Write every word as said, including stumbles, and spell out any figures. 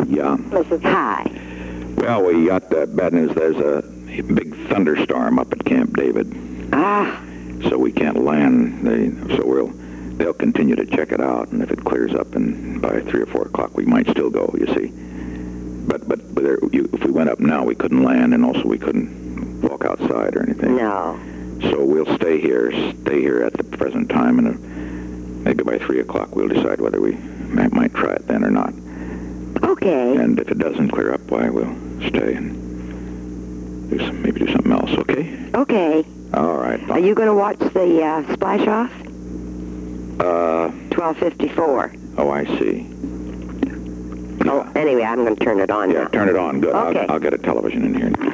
Yeah. Missus Hi. Well, we got the bad news. There's a big thunderstorm up at Camp David. Ah. So we can't land. They, so we'll, they'll continue to check it out, and if it clears up and by three or four o'clock, we might still go, you see. But but, but there, you, if we went up now, we couldn't land, and also we couldn't walk outside or anything. No. So we'll stay here, stay here at the present time, and uh, maybe by three o'clock we'll decide whether we might, might try it then or not. Okay. And if it doesn't clear up, why we'll stay and do some, maybe do something else. Okay. Okay. All right. Are you going to watch the uh, splash off? Uh. twelve fifty-four. Oh, I see. Oh, anyway, I'm going to turn it on Yeah, now. turn it on. Good. Okay. I'll, I'll get a television in here.